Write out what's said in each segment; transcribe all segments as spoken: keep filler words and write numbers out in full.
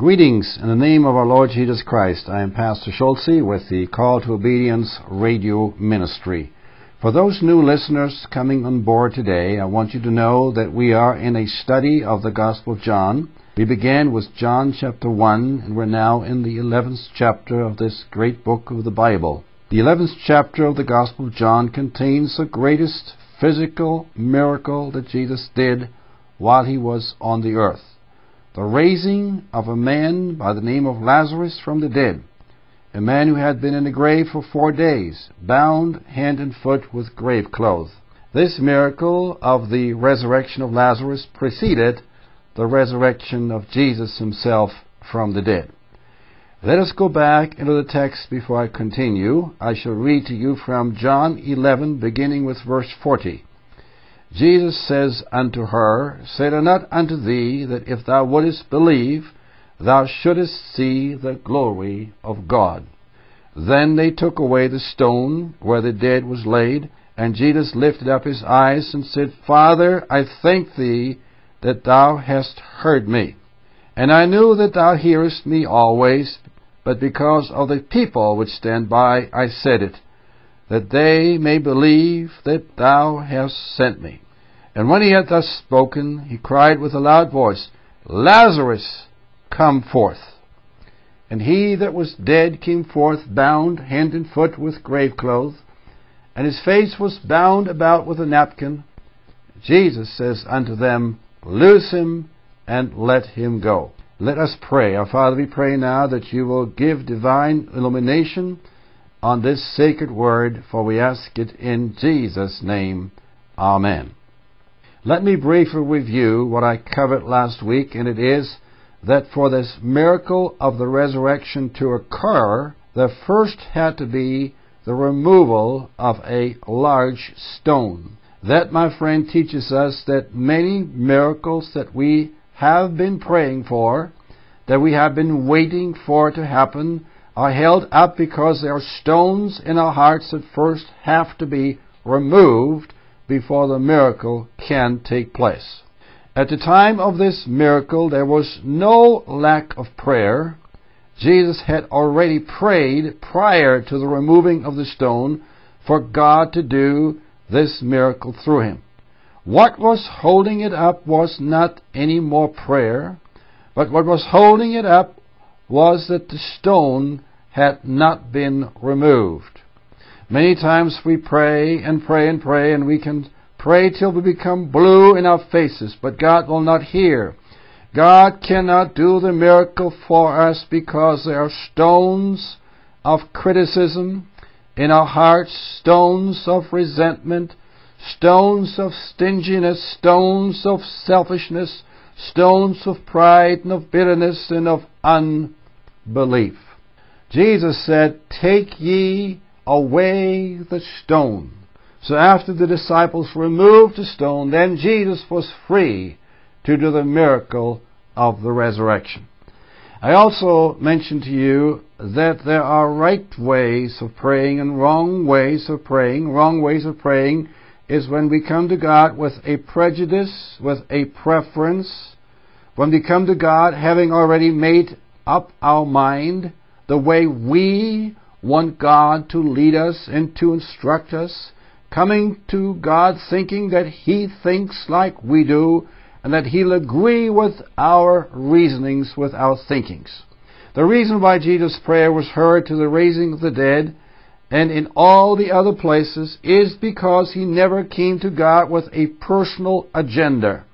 Greetings in the name of our Lord Jesus Christ. I am Pastor Schultze with the Call to Obedience Radio Ministry. For those new listeners coming on board today, I want you to know that we are in a study of the Gospel of John. We began with John chapter one, and we're now in the eleventh chapter of this great book of the Bible. The eleventh chapter of the Gospel of John contains the greatest physical miracle that Jesus did while he was on the earth. The raising of a man by the name of Lazarus from the dead, a man who had been in the grave for four days, bound hand and foot with grave clothes. This miracle of the resurrection of Lazarus preceded the resurrection of Jesus himself from the dead. Let us go back into the text before I continue. I shall read to you from John eleven, beginning with verse forty. Jesus says unto her, Said I not unto thee, that if thou wouldest believe, thou shouldest see the glory of God? Then they took away the stone where the dead was laid, and Jesus lifted up his eyes and said, Father, I thank thee that thou hast heard me. And I knew that thou hearest me always, but because of the people which stand by I said it, that they may believe that thou hast sent me. And when he had thus spoken, he cried with a loud voice, Lazarus, come forth. And he that was dead came forth, bound hand and foot with grave clothes, and his face was bound about with a napkin. Jesus says unto them, Loose him, and let him go. Let us pray. Our Father, we pray now that you will give divine illumination on this sacred word, for we ask it in Jesus' name. Amen. Let me briefly review what I covered last week, and it is that for this miracle of the resurrection to occur, there first had to be the removal of a large stone. That, my friend, teaches us that many miracles that we have been praying for, that we have been waiting for to happen, are held up because there are stones in our hearts that first have to be removed before the miracle can take place. At the time of this miracle, there was no lack of prayer. Jesus had already prayed prior to the removing of the stone for God to do this miracle through him. What was holding it up was not any more prayer, but what was holding it up was that the stone had not been removed. Many times we pray and pray and pray, and we can pray till we become blue in our faces, but God will not hear. God cannot do the miracle for us because there are stones of criticism in our hearts, stones of resentment, stones of stinginess, stones of selfishness, stones of pride and of bitterness and of unbelief. Jesus said, Take ye away the stone. So after the disciples removed the stone, then Jesus was free to do the miracle of the resurrection. I also mentioned to you that there are right ways of praying and wrong ways of praying. Wrong ways of praying is when we come to God with a prejudice, with a preference, when we come to God having already made up our mind the way we want God to lead us and to instruct us, coming to God thinking that He thinks like we do, and that He'll agree with our reasonings, with our thinkings. The reason why Jesus' prayer was heard to the raising of the dead and in all the other places is because He never came to God with a personal agenda.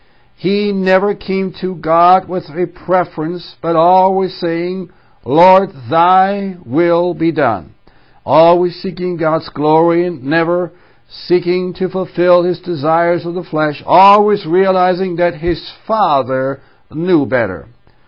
He never came to God with a preference, but always saying, Lord, Thy will be done. Always seeking God's glory and never seeking to fulfill His desires of the flesh, always realizing that His Father knew better.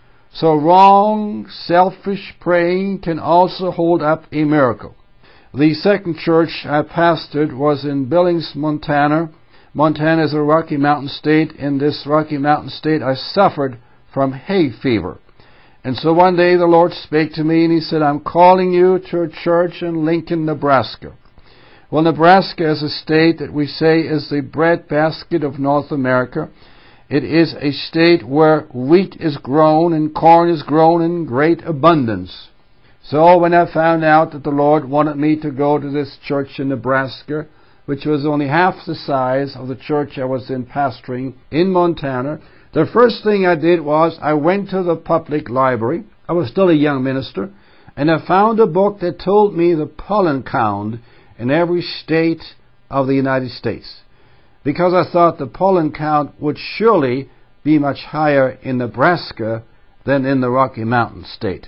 So wrong, selfish praying can also hold up a miracle. The second church I pastored was in Billings, Montana. Montana is a Rocky Mountain state. In this Rocky Mountain state, I suffered from hay fever. And so one day the Lord spake to me and He said, I'm calling you to a church in Lincoln, Nebraska. Well, Nebraska is a state that we say is the breadbasket of North America. It is a state where wheat is grown and corn is grown in great abundance. So when I found out that the Lord wanted me to go to this church in Nebraska, which was only half the size of the church I was in pastoring in Montana, the first thing I did was I went to the public library. I was still a young minister, and I found a book that told me the pollen count in every state of the United States, because I thought the pollen count would surely be much higher in Nebraska than in the Rocky Mountain state.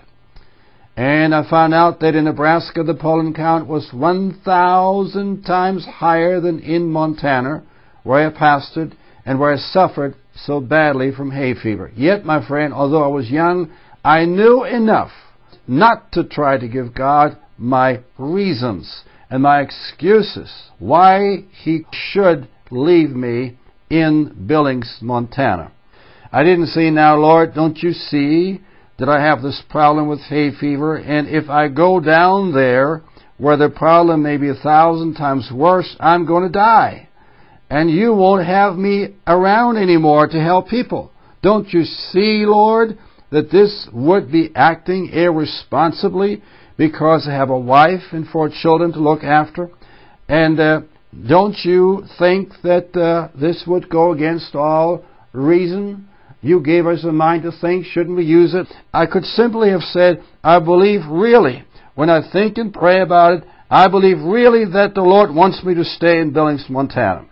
And I found out that in Nebraska the pollen count was one thousand times higher than in Montana, where I pastored and where I suffered so badly from hay fever. Yet, my friend, although I was young, I knew enough not to try to give God my reasons and my excuses why He should leave me in Billings, Montana. I didn't say, now, Lord, don't you see that I have this problem with hay fever, and if I go down there where the problem may be a thousand times worse, I'm going to die. And you won't have me around anymore to help people. Don't you see, Lord, that this would be acting irresponsibly because I have a wife and four children to look after? And uh, don't you think that uh, this would go against all reason? You gave us a mind to think, shouldn't we use it? I could simply have said, I believe really, when I think and pray about it, I believe really that the Lord wants me to stay in Billings, Montana.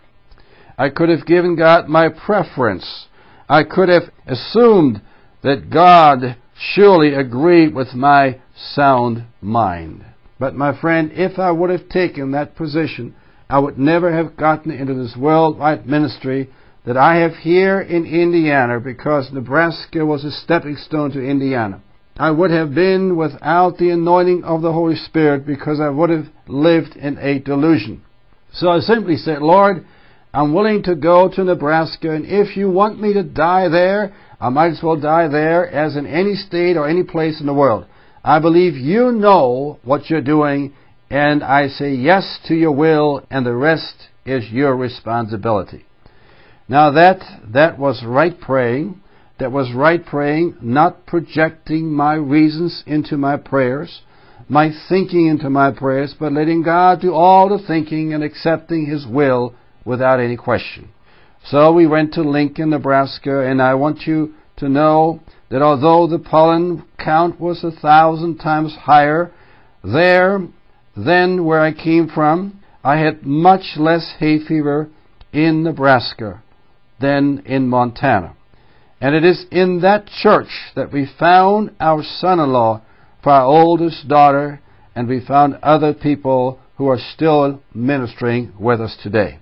I could have given God my preference. I could have assumed that God surely agreed with my sound mind. But my friend, if I would have taken that position, I would never have gotten into this worldwide ministry that I have here in Indiana, because Nebraska was a stepping stone to Indiana. I would have been without the anointing of the Holy Spirit, because I would have lived in a delusion. So I simply said, Lord, I'm willing to go to Nebraska, and if you want me to die there, I might as well die there as in any state or any place in the world. I believe you know what you're doing, and I say yes to your will, and the rest is your responsibility. Now that, that was right praying. That was right praying, not projecting my reasons into my prayers, my thinking into my prayers, but letting God do all the thinking and accepting His will without any question. So we went to Lincoln, Nebraska, and I want you to know that although the pollen count was a thousand times higher there than where I came from, I had much less hay fever in Nebraska than in Montana. And it is in that church that we found our son-in-law for our oldest daughter, and we found other people who are still ministering with us today.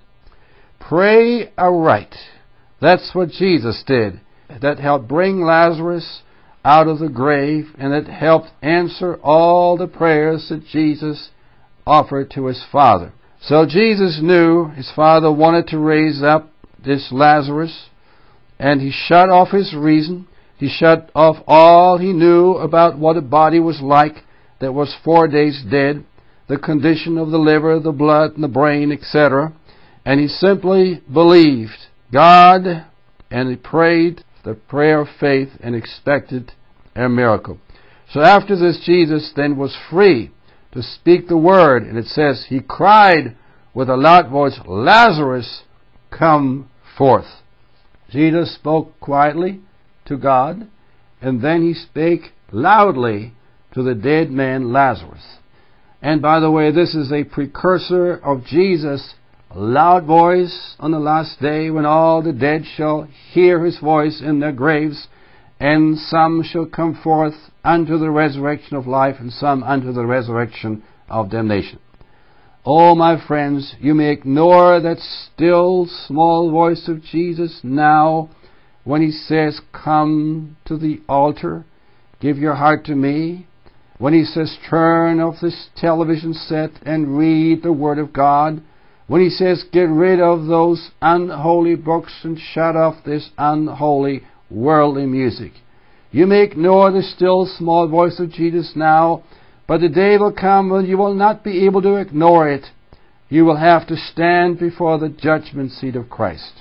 Pray aright. That's what Jesus did. That helped bring Lazarus out of the grave, and it helped answer all the prayers that Jesus offered to His Father. So Jesus knew His Father wanted to raise up this Lazarus, and He shut off His reason. He shut off all He knew about what a body was like that was four days dead, the condition of the liver, the blood, and the brain, et cetera. And He simply believed God, and He prayed the prayer of faith and expected a miracle. So after this, Jesus then was free to speak the word, and it says, He cried with a loud voice, Lazarus, come forth. Jesus spoke quietly to God, and then He spake loudly to the dead man Lazarus. And by the way, this is a precursor of Jesus' loud voice on the last day, when all the dead shall hear His voice in their graves, and some shall come forth unto the resurrection of life, and some unto the resurrection of damnation. Oh, my friends, you may ignore that still small voice of Jesus now when He says, come to the altar, give your heart to me. When He says, turn off this television set and read the Word of God. When He says, get rid of those unholy books and shut off this unholy worldly music. You may ignore the still small voice of Jesus now, but the day will come when you will not be able to ignore it. You will have to stand before the judgment seat of Christ.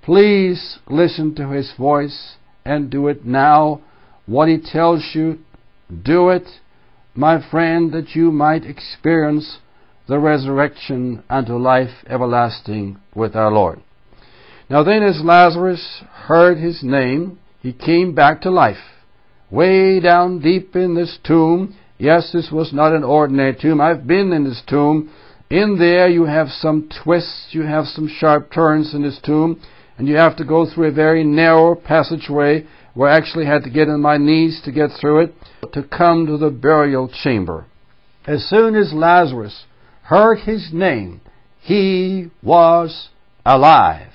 Please listen to His voice and do it now. What He tells you, do it, my friend, that you might experience the resurrection unto life everlasting with our Lord. Now then, as Lazarus heard his name, he came back to life. Way down deep in this tomb, yes, this was not an ordinary tomb. I've been in this tomb. In there you have some twists, you have some sharp turns in this tomb, and you have to go through a very narrow passageway where I actually had to get on my knees to get through it to come to the burial chamber. As soon as Lazarus heard his name, he was alive,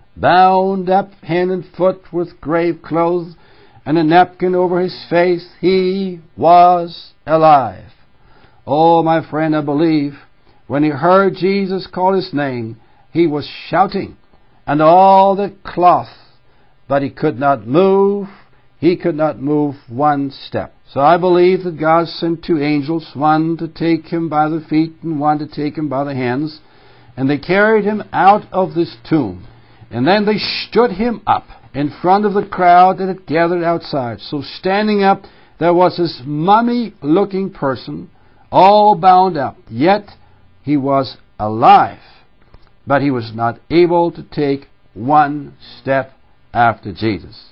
bound up hand and foot with grave clothes and a napkin over his face. He was alive. Oh, my friend, I believe when he heard Jesus call his name, he was shouting, and all the cloth, but he could not move. He could not move one step. So I believe that God sent two angels, one to take him by the feet and one to take him by the hands, and they carried him out of this tomb. And then they stood him up in front of the crowd that had gathered outside. So standing up, there was this mummy-looking person, all bound up. Yet he was alive, but he was not able to take one step after Jesus.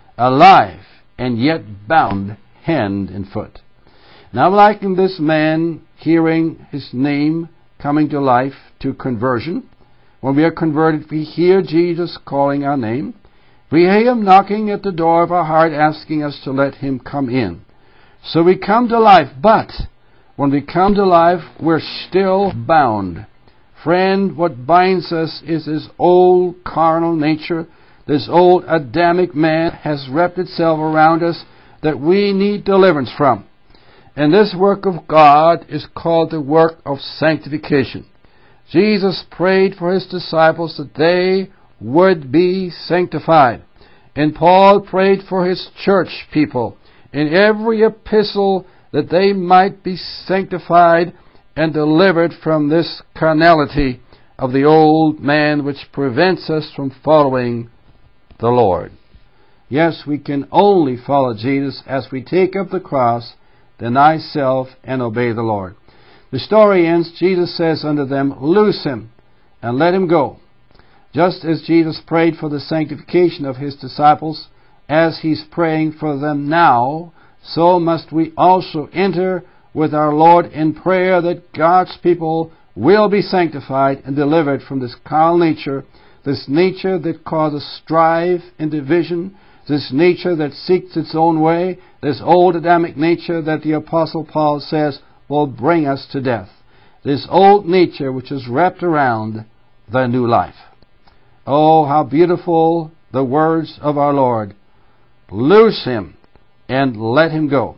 Alive, and yet bound hand and foot. Now, liken this man hearing his name coming to life to conversion. When we are converted, we hear Jesus calling our name. We hear Him knocking at the door of our heart, asking us to let Him come in. So we come to life, but when we come to life, we're still bound. Friend, what binds us is this old carnal nature. This old Adamic man has wrapped itself around us that we need deliverance from. And this work of God is called the work of sanctification. Jesus prayed for His disciples that they would be sanctified. And Paul prayed for his church people in every epistle that they might be sanctified and delivered from this carnality of the old man which prevents us from following the Lord. Yes, we can only follow Jesus as we take up the cross, deny self, and obey the Lord. The story ends, Jesus says unto them, loose him and let him go. Just as Jesus prayed for the sanctification of His disciples, as He's praying for them now, so must we also enter with our Lord in prayer that God's people will be sanctified and delivered from this carnal nature, this nature that causes strife and division, this nature that seeks its own way, this old Adamic nature that the Apostle Paul says will bring us to death. This old nature which is wrapped around the new life. Oh, how beautiful the words of our Lord. Loose him and let him go.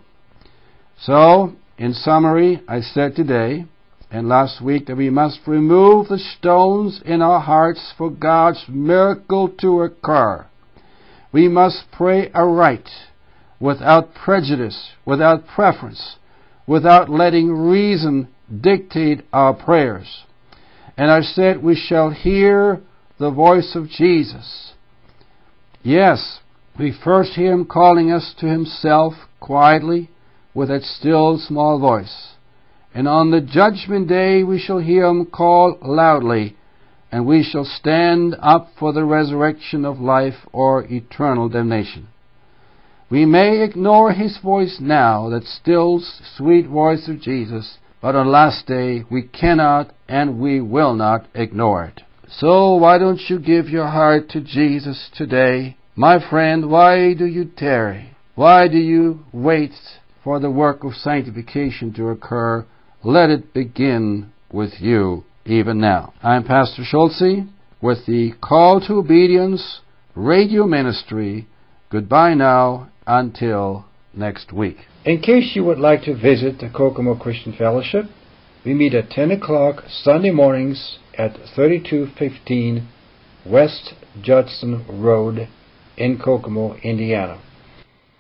So, in summary, I said today and last week that we must remove the stones in our hearts for God's miracle to occur. We must pray aright, without prejudice, without preference, without letting reason dictate our prayers. And I said we shall hear the voice of Jesus. Yes, we first hear Him calling us to Himself quietly with that still small voice. And on the judgment day we shall hear Him call loudly, and we shall stand up for the resurrection of life or eternal damnation. We may ignore His voice now, that still sweet voice of Jesus, but on the last day we cannot and we will not ignore it. So why don't you give your heart to Jesus today? My friend, why do you tarry? Why do you wait for the work of sanctification to occur? Let it begin with you even now. I'm Pastor Schultze with the Call to Obedience Radio Ministry. Goodbye now until next week. In case you would like to visit the Kokomo Christian Fellowship, we meet at ten o'clock Sunday mornings at thirty-two fifteen West Judson Road in Kokomo, Indiana.